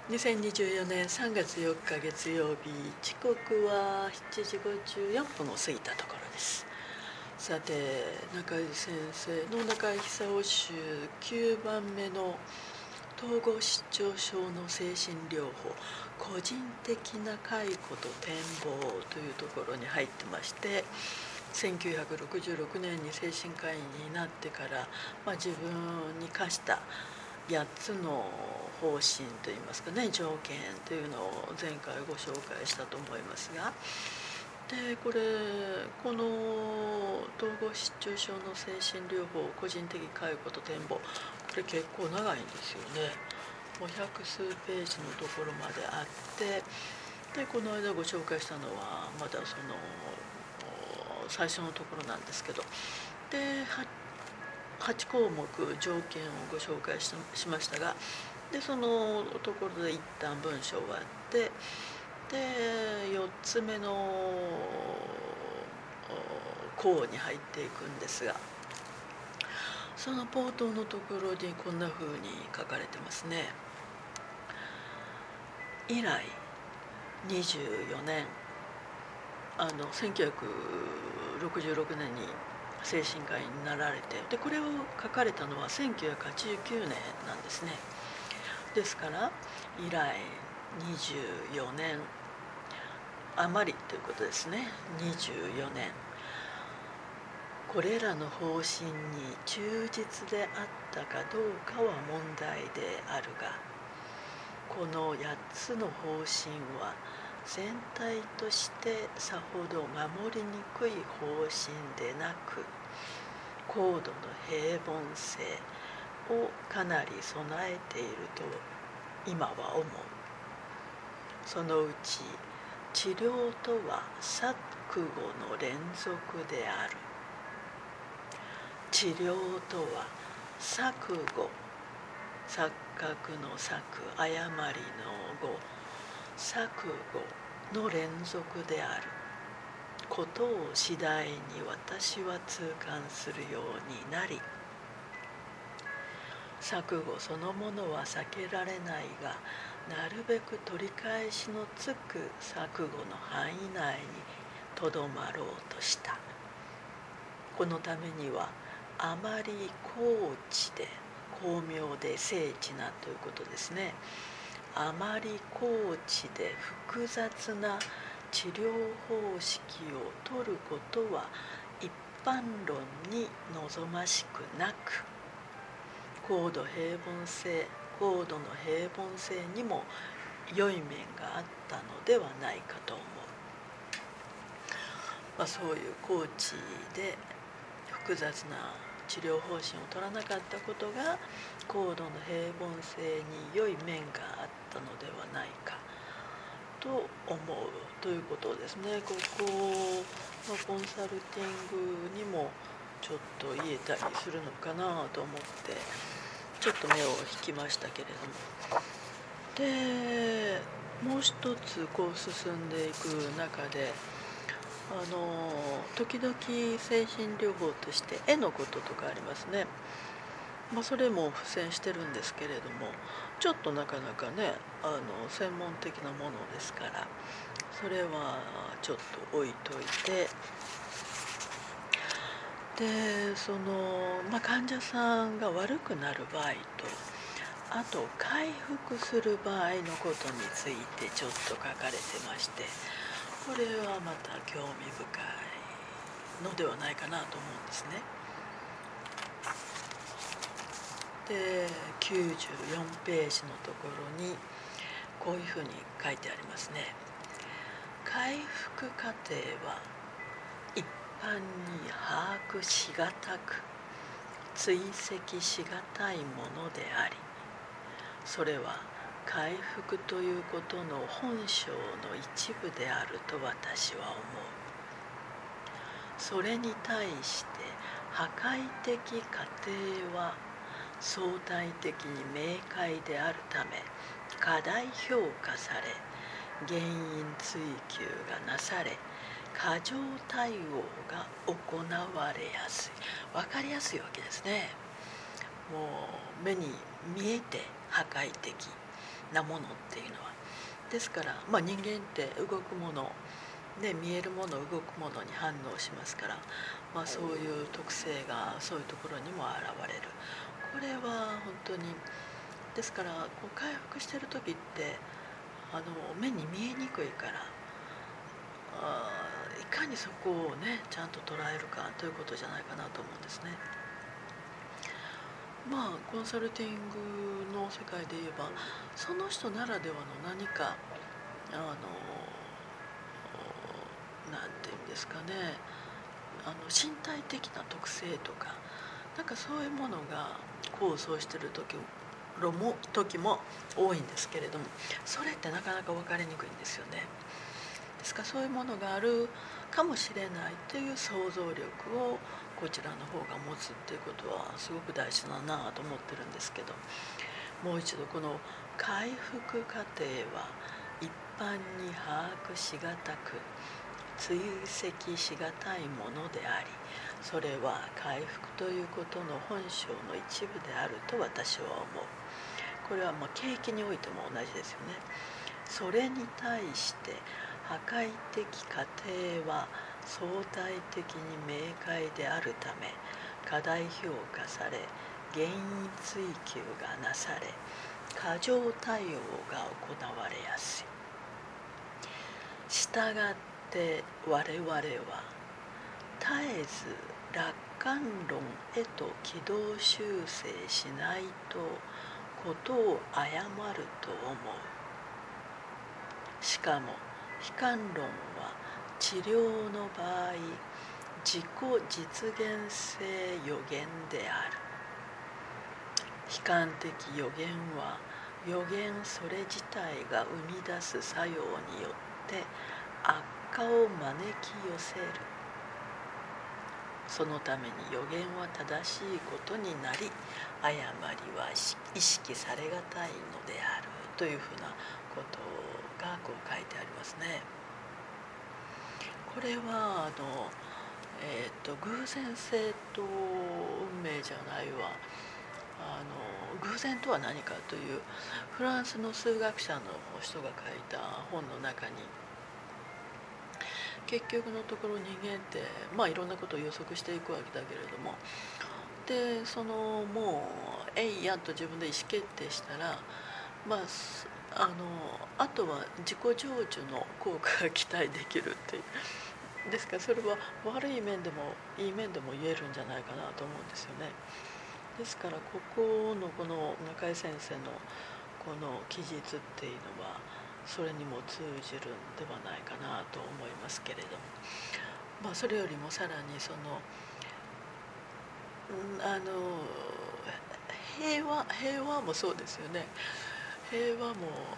2024年3月4日月曜日、時刻は7時54分を過ぎたところです。さて、中井先生の中井久夫集9番目の統合失調症の精神療法個人的な回顧と展望というところに入ってまして、1966年に精神科医になってから、自分に課した8つの方針といいますかね、条件というのを前回ご紹介したと思いますが、でこの統合失調症の精神療法個人的介護と展望、これ結構長いんですよね。もう百数ページのところまであって、でこの間ご紹介したのはまだその最初のところなんですけど、で8項目条件をご紹介しましたが、でそのところで一旦文章を終わって、で4つ目の項に入っていくんですが、その冒頭のところにこんな風に書かれてますね。以来24年、1966年に精神科医になられて、でこれを書かれたのは1989年なんですね。ですから以来24年余りということですね。24年、これらの方針に忠実であったかどうかは問題であるが、この8つの方針は全体としてさほど守りにくい方針でなく、高度の平凡性をかなり備えていると今は思う。そのうち治療とは錯誤の連続である。治療とは錯誤、錯覚の錯、誤りの誤、錯誤の連続であることを次第に私は痛感するようになり、錯誤そのものは避けられないが、なるべく取り返しのつく錯誤の範囲内にとどまろうとした。このためにはあまり巧妙で精緻なということですね。あまり高知で複雑な治療方式を取ることは一般論に望ましくなく、高度の平凡性にも良い面があったのではないかと思う。そういう高知で複雑な治療方針を取らなかったことが高度の平凡性に良い面があったのではないかと思うということですね。ここのコンサルティングにもちょっと言えたりするのかなと思ってちょっと目を引きましたけれども、でもう一つこう進んでいく中で、時々精神療法として絵のこととかありますね。それも付箋してるんですけれども、ちょっとなかなかね専門的なものですから、それはちょっと置いといて、で患者さんが悪くなる場合と、あと回復する場合のことについてちょっと書かれてまして、これはまた興味深いのではないかなと思うんですね。で94ページのところにこういうふうに書いてありますね。回復過程は一般に把握しがたく追跡しがたいものであり、それは回復ということの本性の一部であると私は思う。それに対して破壊的過程は相対的に明快であるため過大評価され、原因追求がなされ、過剰対応が行われやすい。分かりやすいわけですね。もう目に見えて破壊的なものっていうのは。ですから、人間って動くもので見えるもの動くものに反応しますから、そういう特性がそういうところにも現れる。これは本当にですから回復してる時って目に見えにくいから、いかにそこをねちゃんと捉えるかということじゃないかなと思うんですね。コンサルティングの世界で言えばその人ならではの何かなんていうんですかね、身体的な特性とかなんかそういうものが構想してる時も多いんですけれども、それってなかなか分かりにくいんですよね。ですからそういうものがあるかもしれないという想像力をこちらの方が持つっていうことはすごく大事だなと思ってるんですけど、もう一度この回復過程は一般に把握しがたく追跡しがたいものであり、それは回復ということの本性の一部であると私は思う。これは景気においても同じですよね。それに対して破壊的過程は相対的に明快であるため過大評価され原因追求がなされ過剰対応が行われやすい。したがって我々は絶えず楽観論へと軌道修正しないとことを誤ると思う。しかも悲観論は治療の場合自己実現性予言である。悲観的予言は予言それ自体が生み出す作用によって悪化を招き寄せる。そのために予言は正しいことになり誤りは意識されがたいのであるというふうなことが書いてありますね。これは偶然性と運命じゃないわ。偶然とは何かというフランスの数学者の人が書いた本の中に、結局のところ人間っていろんなことを予測していくわけだけれども、でもうえいやんと自分で意思決定したら、あとは自己成就の効果が期待できるっていう。ですからそれは悪い面でもいい面でも言えるんじゃないかなと思うんですよね。ですからこの中井先生のこの記述っていうのはそれにも通じるんではないかなと思いますけれども、それよりもさらに平和もそうですよね。平和も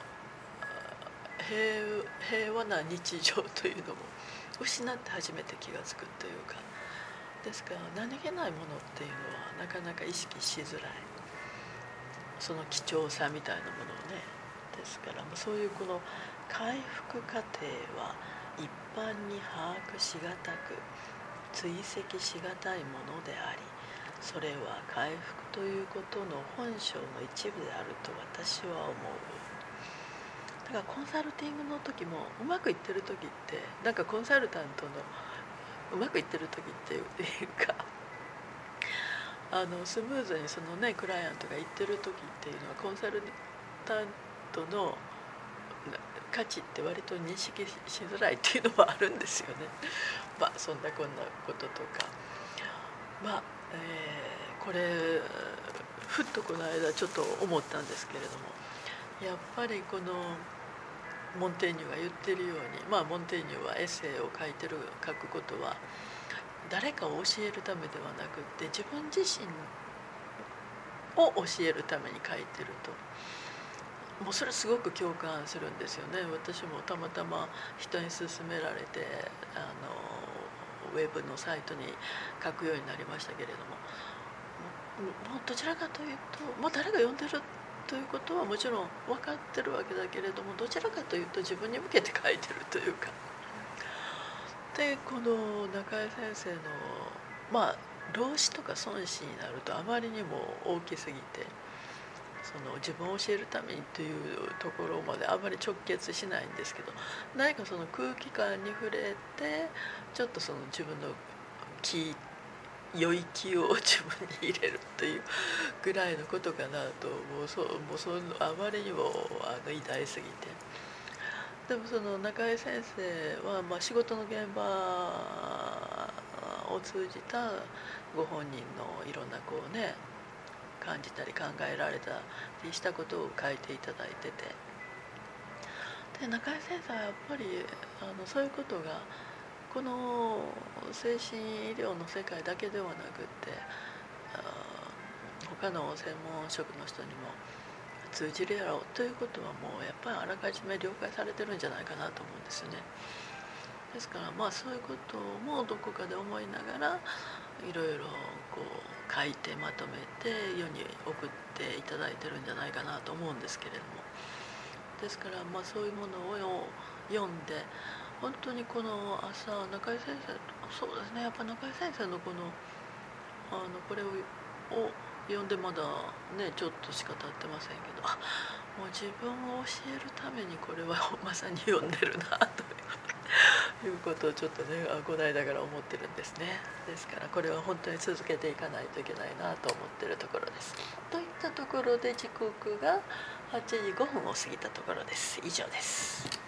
平和な日常というのも失って初めて気がつくというか、ですから何気ないものっていうのはなかなか意識しづらい、その貴重さみたいなものをね。ですからそういうこの回復過程は一般に把握しがたく追跡しがたいものであり、それは回復ということの本性の一部であると私は思う。だからコンサルティングの時もうまくいってる時ってなんかコンサルタントのうまくいってる時っていうかスムーズにクライアントが言ってる時っていうのはコンサルタントの価値って割と認識しづらいっていうのもあるんですよね。そんなこんなこととかこれふっとこの間ちょっと思ったんですけれども、やっぱりこのモンテーニュが言ってるように、モンテーニュはエッセイを書くことは誰かを教えるためではなくって自分自身を教えるために書いてると、もうそれすごく共感するんですよね。私もたまたま人に勧められてウェブのサイトに書くようになりましたけれども、どちらかというと、誰が読んでるということはもちろん分かってるわけだけれども、どちらかというと自分に向けて書いてるというか。でこの中井先生の労使とか損失になるとあまりにも大きすぎて、 その自分を教えるためにというところまであまり直結しないんですけど、何かその空気感に触れてちょっとその自分の良い気を自分に入れるというぐらいのことかなと、もうそのあまりにも偉大すぎて。でもその中井先生は、仕事の現場を通じたご本人のいろんなこうね感じたり考えられたりしたことを書いていただいてて、で中井先生はやっぱりそういうことがこの精神医療の世界だけではなくって他の専門職の人にも通じるやろうということはもうやっぱりあらかじめ了解されてるんじゃないかなと思うんですよね。ですからそういうこともどこかで思いながらいろいろこう書いてまとめて世に送っていただいてるんじゃないかなと思うんですけれども、ですからそういうものを読んで本当にこの朝中井先生、そうですね、やっぱ中井先生のこのこれを読んでまだねちょっとしか経ってませんけど、もう自分を教えるためにこれはまさに読んでるなということをちょっとねこの間から思ってるんですね。ですからこれは本当に続けていかないといけないなと思ってるところです。といったところで時刻が8時5分を過ぎたところです。以上です。